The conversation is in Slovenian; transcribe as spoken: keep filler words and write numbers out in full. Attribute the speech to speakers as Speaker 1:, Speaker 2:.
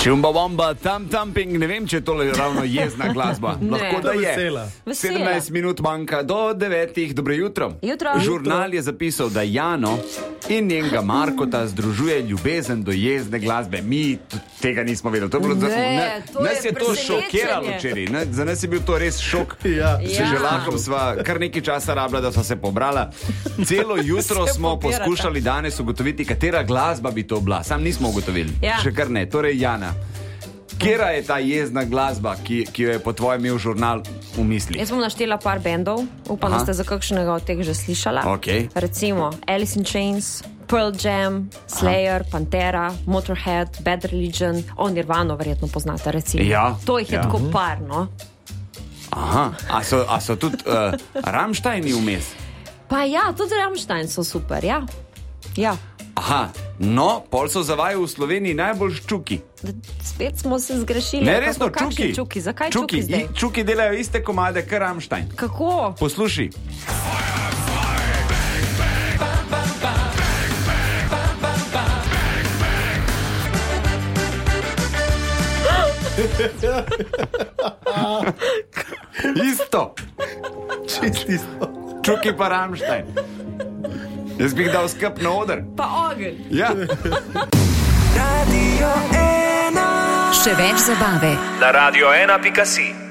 Speaker 1: Čumbawamba, tam tamping, ne vem, če je tole ravno jezna glasba. Lahko da je. sedemnajst minut manjka do devetih. Dobro jutro.
Speaker 2: Jutro.
Speaker 1: Žurnal je zapisal, da Jano in njenega Markota združuje ljubezen do jezne glasbe. Mi tega nismo vedeli. To je bilo
Speaker 2: Ne,
Speaker 1: za, ne,
Speaker 2: to
Speaker 1: nas
Speaker 2: je
Speaker 1: je to šokiralo včeraj. Ne, za nas je bil to res šok.
Speaker 3: Ja.
Speaker 1: Se
Speaker 2: Ja.
Speaker 1: že lahko sva kar nekaj časa rabila, da sva se pobrala. Celo jutro
Speaker 2: Se
Speaker 1: smo
Speaker 2: pobirata.
Speaker 1: poskušali danes ugotoviti, katera glasba bi to bila. Sam nismo ugotovili.
Speaker 2: Ja.
Speaker 1: Še kar ne. Torej, Jana, kera je ta jezna glasba, ki, ki jo je po tvojem imel žurnal v misli?
Speaker 2: Jaz bom naštela par bendov, upam,
Speaker 1: Aha.
Speaker 2: da ste za kakšnega od teh že slišala.
Speaker 1: Okej.
Speaker 2: Recimo Alice in Chains, Pearl Jam, Slayer, Aha. Pantera, Motorhead, Bad Religion, o Nirvano verjetno poznate, recimo.
Speaker 1: Ja,
Speaker 2: To jih je
Speaker 1: ja.
Speaker 2: tako par, no.
Speaker 1: Aha, a so, a so tudi uh, Rammsteini vmes?
Speaker 2: Pa ja, tudi Rammstein so super, ja. Ja.
Speaker 1: Aha, no, pol so za vaju v Sloveniji najbolj ščuki.
Speaker 2: D- Spet smo se zgrešili.
Speaker 1: Ne,
Speaker 2: Kako-
Speaker 1: resno,
Speaker 2: kakšni
Speaker 1: čuki.
Speaker 2: čuki. Zakaj
Speaker 1: čuki,
Speaker 2: čuki zdaj?
Speaker 1: I- čuki delajo iste komade, kar Rammstein.
Speaker 2: Kako?
Speaker 1: Poslušaj. Isto.
Speaker 3: Čisto isto.
Speaker 1: Čuki pa Rammstein. Jaz bi jih dal skup na oder.
Speaker 2: Pa ogenj.
Speaker 1: Ja.
Speaker 4: Še več zabave
Speaker 5: Na radio ena pika si.